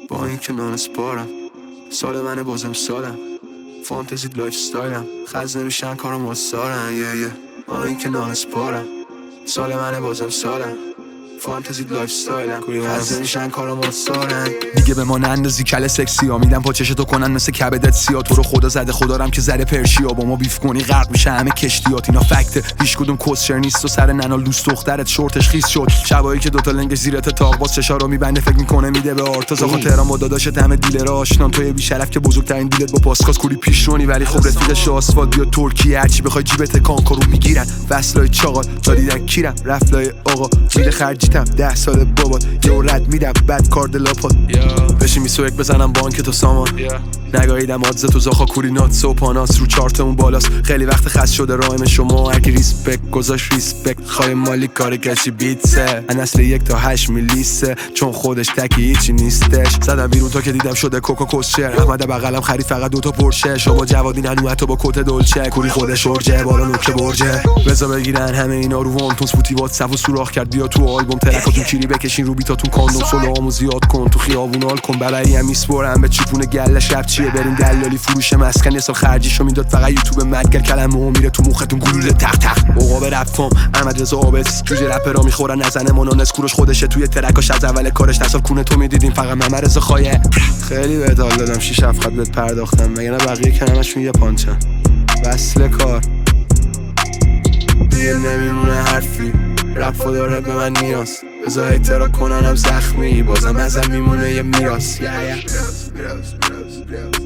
با این که نانسپارم سال منه بازم سالم فانتزی لایف ستایلم خز نمیشن کارم مستارن با این که نانسپارم سال منه بازم سالم فانتزی لایف ستایلم خز نمیشن کارم مستارن دیگه به ما نندازی کله سکسی ها میدم پاچشتو کنن مثل کبدت سیا تو رو خدا زده خدارم که زره پرشیا با ما بیف کنی غرق میشه همه کشتیات اینا فکته هیچ کدوم کسچر نیست و سر ننال دوست دخترت شورتش خیس شد شبایی که دوتا لنگ زیرت تاق باز چشا رو میبنده فکر میکنه میده به آرتاز آخه تهران با داداشت همه دیلر آشنان توی بی شرف که بزرگترین دیلت با پاسکاس کوری پیشرونی ولی خب رفیقش آسفالت بیا ترکیه هرچی بخوای جیبت کانکارو میگیرن وصلای چاقال تا دیدن کیرم رفلای آقا میره خرجیتم 10 سال بابات یه رد میدم بعد کارد لاپات بشی میسو یک بزنم بانک تو سامان نگاهیدم آدز تو زاخا کوری ناتس و پاناس رو چارتمون بالاست خیلی وقت خست شده رایم شما اگه ریسپکت گذاشت ریسپکت خواهی مالی کار کشی بیتسه ان اصل 1 تا 8 میلیسه چون خودش تکی هیچی نیستش زدم بیرون تا که دیدم شده کوکا کسچر احمد بغلم خرید فقط 2 تا پرشه شما جوادین هنو حتی با کت دلچه کوری خودش ارجه بالا نوک برجه بزا بگیرن همه اینا رو وانتون سپوتی واتساپ و سوراخ کرد بیا تو آلبوم ترکاتون کیری بکشین رو بیتاتون کاندوم سولوامو زیاد کن تو خیابون حال کن بلایی هم میسپرم به چیپونه گله شب چیه بریم دلالی فروش مسکن یه سال خرجیشو میداد فقط یوتیوب مدگر کلمه میره تو مختون گلوله تق تق عقاب رپام احمد رضا عابد جوجه رپرا میخورن نزنه منانس کوروش خودشه توی ترکاش از اول کارش تصال کونه تو میدیدین فقط محمد رضا خایه خیلی بهت حال دادم 6 7 خط بهت پرداختم مگه نه بقیه کلمه‌شون یه پانچن وصل کار دیگه نمیمونه حرفی رپ داره به من نیاز بذار اعتراف کننم زخمی بازم ازم میمونه یه میراث